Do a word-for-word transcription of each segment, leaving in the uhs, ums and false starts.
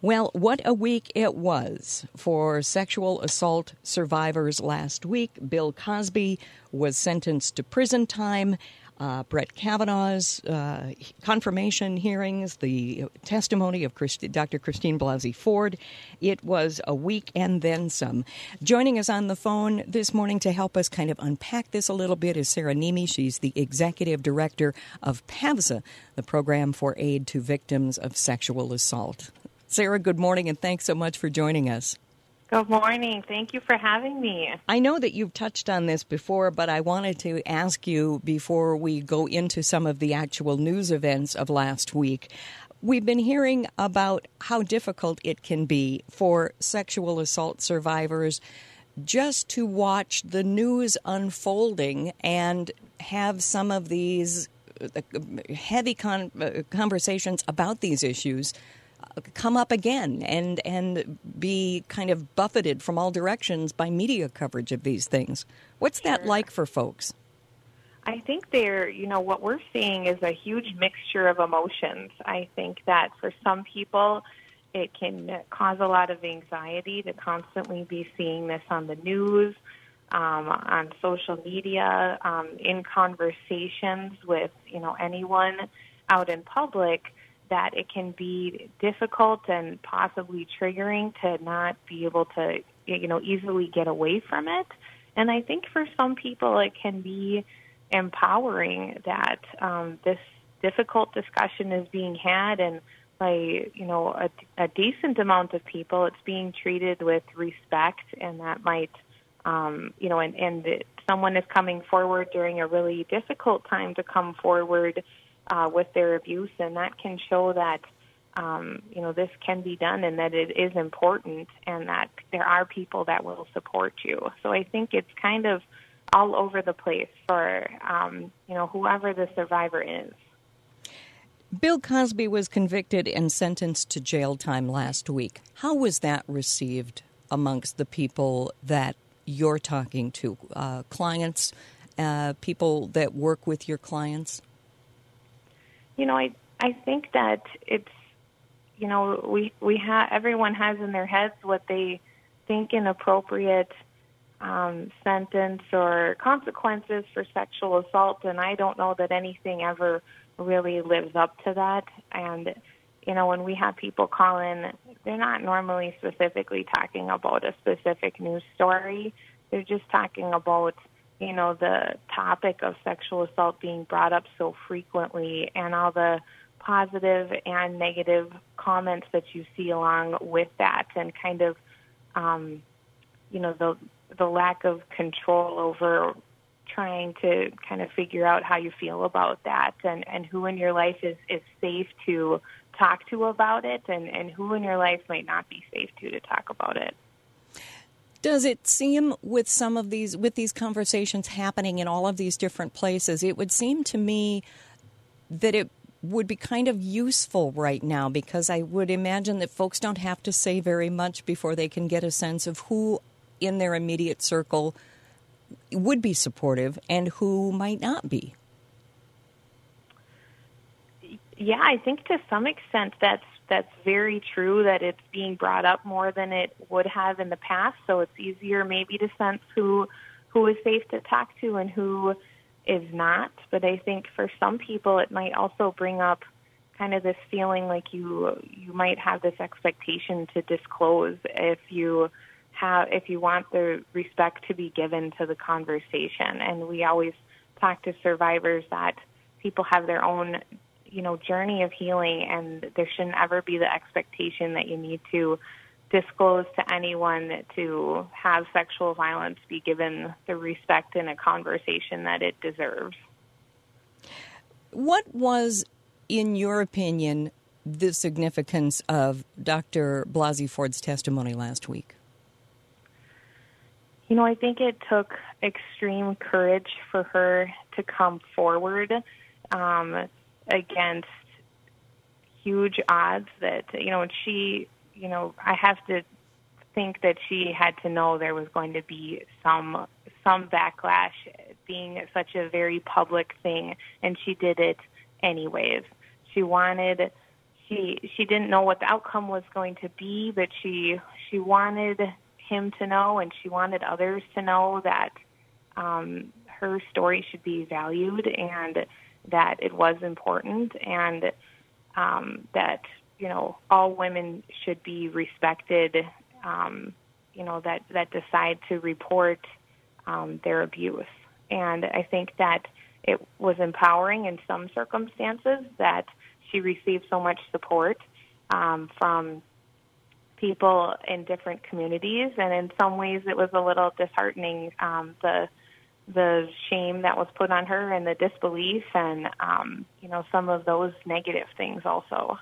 Well, what a week it was for sexual assault survivors last week. Bill Cosby was sentenced to prison time. Uh, Brett Kavanaugh's uh, confirmation hearings, the testimony of Christi- Doctor Christine Blasey Ford. It was a week and then some. Joining us on the phone this morning to help us kind of unpack this a little bit is Sarah Nemi. She's the executive director of PAVSA, the Program for Aid to Victims of Sexual Assault. Sarah, good morning, and thanks so much for joining us. Good morning. Thank you for having me. I know that you've touched on this before, but I wanted to ask you before we go into some of the actual news events of last week. We've been hearing about how difficult it can be for sexual assault survivors just to watch the news unfolding and have some of these heavy con- conversations about these issues come up again and and be kind of buffeted from all directions by media coverage of these things. What's Sure. that like for folks? I think they're, you know, what we're seeing is a huge mixture of emotions. I think that for some people, it can cause a lot of anxiety to constantly be seeing this on the news, um, on social media, um, in conversations with, you know, anyone out in public, that it can be difficult and possibly triggering to not be able to, you know, easily get away from it. And I think for some people it can be empowering that um, this difficult discussion is being had, and by, you know, a, a decent amount of people, it's being treated with respect, and that might, um, you know, and, and someone is coming forward during a really difficult time to come forward Uh, with their abuse, and that can show that, um, you know, this can be done and that it is important and that there are people that will support you. So I think it's kind of all over the place for, um, you know, whoever the survivor is. Bill Cosby was convicted and sentenced to jail time last week. How was that received amongst the people that you're talking to, uh, clients, uh, people that work with your clients? You know, I I think that it's, you know, we we have everyone has in their heads what they think an appropriate um, sentence or consequences for sexual assault, and I don't know that anything ever really lives up to that. And you know, when we have people call in, they're not normally specifically talking about a specific news story. They're just talking about, you know, the topic of sexual assault being brought up so frequently and all the positive and negative comments that you see along with that, and kind of, um, you know, the the lack of control over trying to kind of figure out how you feel about that, and, and who in your life is, is safe to talk to about it, and, and who in your life might not be safe to to talk about it. Does it seem with some of these, with these conversations happening in all of these different places, it would seem to me that it would be kind of useful right now, because I would imagine that folks don't have to say very much before they can get a sense of who in their immediate circle would be supportive and who might not be. Yeah, I think to some extent that's that's very true, that it's being brought up more than it would have in the past. So it's easier maybe to sense who who is safe to talk to and who is not. But I think for some people it might also bring up kind of this feeling like you you might have this expectation to disclose if you have if you want the respect to be given to the conversation. And we always talk to survivors that people have their own, you know, journey of healing, and there shouldn't ever be the expectation that you need to disclose to anyone to have sexual violence be given the respect in a conversation that it deserves. What was, in your opinion, the significance of Doctor Blasey Ford's testimony last week? You know, I think it took extreme courage for her to come forward um, against huge odds that, you know, and she, you know, I have to think that she had to know there was going to be some some backlash, being such a very public thing, and she did it anyways. She wanted, she she she didn't know what the outcome was going to be, but she she wanted him to know, and she wanted others to know that um, her story should be valued, and that it was important, and um, that, you know, all women should be respected, um, you know, that, that decide to report um, their abuse. And I think that it was empowering in some circumstances that she received so much support um, from people in different communities, and in some ways it was a little disheartening, um, the the shame that was put on her and the disbelief and, um, you know, some of those negative things also.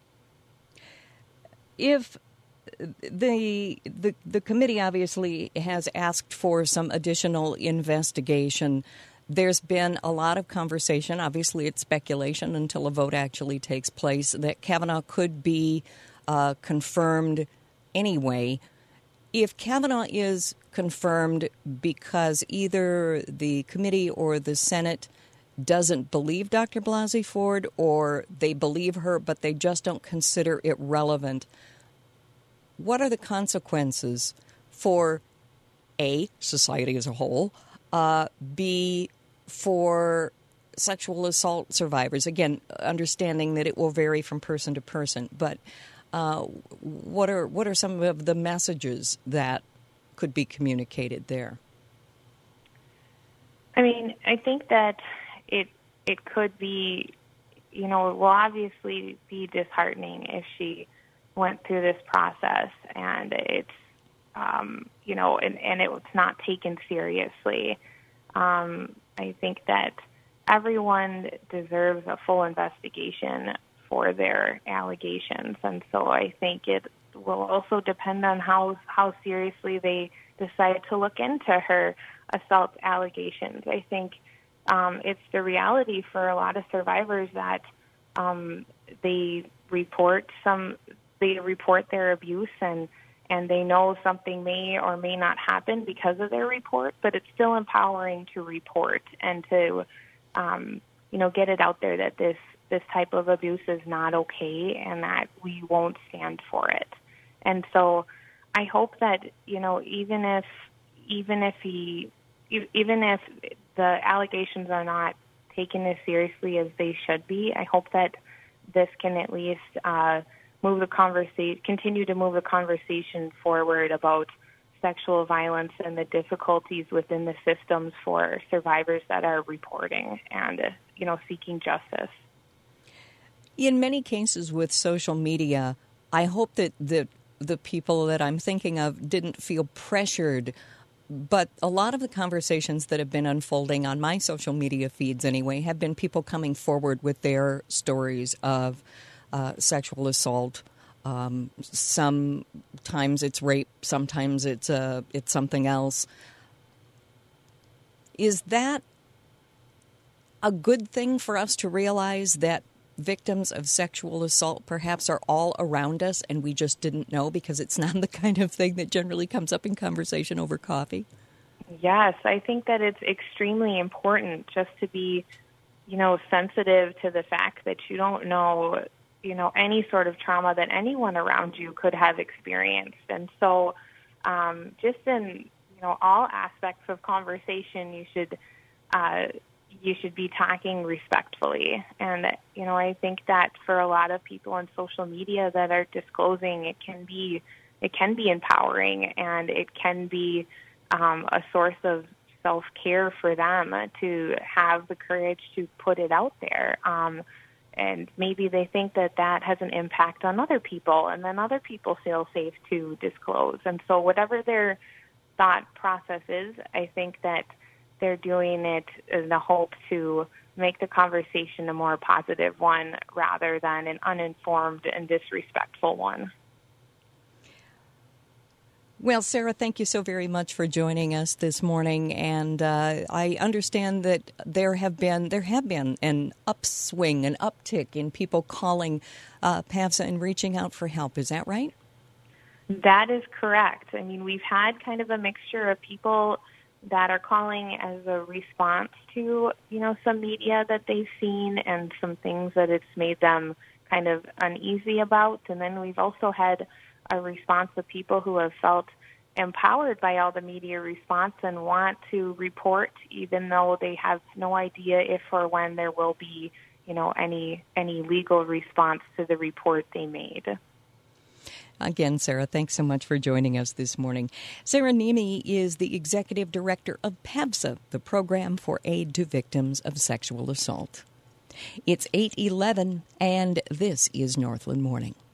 If the, the the committee obviously has asked for some additional investigation, there's been a lot of conversation, obviously it's speculation until a vote actually takes place, that Kavanaugh could be uh, confirmed anyway. If Kavanaugh is confirmed because either the committee or the Senate doesn't believe Doctor Blasey Ford, or they believe her but they just don't consider it relevant, what are the consequences for A, society as a whole, uh, B, for sexual assault survivors? Again, understanding that it will vary from person to person, but uh, what are what are some of the messages that could be communicated there? I mean, I think that it it could be, you know, it will obviously be disheartening if she went through this process and it's, um, you know, and, and it was not taken seriously. Um, I think that everyone deserves a full investigation for their allegations, and so I think it will also depend on how how seriously they decide to look into her assault allegations. I think um, it's the reality for a lot of survivors that um, they report some they report their abuse, and and they know something may or may not happen because of their report, but it's still empowering to report and to um, you know, get it out there that this this type of abuse is not okay and that we won't stand for it. And so I hope that, you know, even if even if he even if the allegations are not taken as seriously as they should be, I hope that this can at least uh, move the conversation, continue to move the conversation forward about sexual violence and the difficulties within the systems for survivors that are reporting and, uh, you know, seeking justice. In many cases with social media, I hope that the, the people that I'm thinking of didn't feel pressured, but a lot of the conversations that have been unfolding on my social media feeds anyway have been people coming forward with their stories of uh, sexual assault. Um, sometimes it's rape, sometimes it's uh, it's something else. Is that a good thing for us to realize that victims of sexual assault perhaps are all around us and we just didn't know because it's not the kind of thing that generally comes up in conversation over coffee? Yes, I think that it's extremely important just to be, you know, sensitive to the fact that you don't know, you know, any sort of trauma that anyone around you could have experienced. And so um, just in, you know, all aspects of conversation, you should uh, you should be talking respectfully. And, you know, I think that for a lot of people on social media that are disclosing, it can be it can be empowering, and it can be um, a source of self-care for them to have the courage to put it out there. Um, and maybe they think that that has an impact on other people, and then other people feel safe to disclose. And so whatever their thought process is, I think that they're doing it in the hope to make the conversation a more positive one rather than an uninformed and disrespectful one. Well, Sarah, thank you so very much for joining us this morning. And uh, I understand that there have been there have been an upswing, an uptick in people calling uh, PAVSA and reaching out for help. Is that right? That is correct. I mean, we've had kind of a mixture of people that are calling as a response to, you know, some media that they've seen and some things that it's made them kind of uneasy about. And then we've also had a response of people who have felt empowered by all the media response and want to report, even though they have no idea if or when there will be, you know, any any legal response to the report they made. Again, Sarah, thanks so much for joining us this morning. Sarah Niemi is the executive director of PAVSA, the Program for Aid to Victims of Sexual Assault. It's eight eleven, and this is Northland Morning.